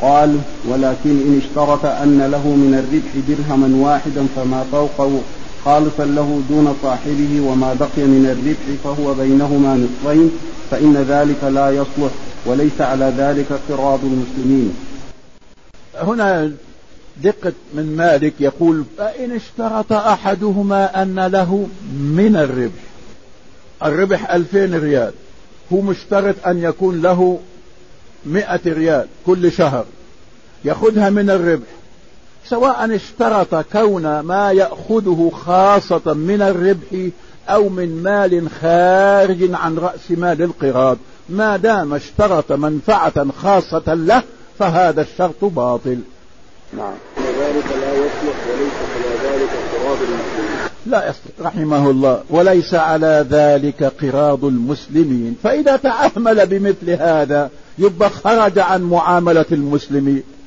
قال: ولكن إن اشترط أن له من الربح درهما واحدا فما فوقه خالصا له دون صاحبه وما بقي من الربح فهو بينهما نصفين فإن ذلك لا يصلح، وليس على ذلك قراض المسلمين. هنا دقة من مالك يقول: فإن اشترط أحدهما أن له من الربح 2000 ريال، هو مشترط أن يكون له 100 ريال كل شهر يأخذها من الربح، سواء اشترط كون ما يأخذه خاصة من الربح أو من مال خارج عن رأس مال القراض، ما دام اشترط منفعة خاصة له فهذا الشرط باطل. نعم. وذلك لا يصلح وليس على ذلك قراض المسلمين. لا يصلح رحمه الله، وليس على ذلك قراض المسلمين. فإذا تعامل بمثل هذا يبقى خرج عن معاملة المسلمين.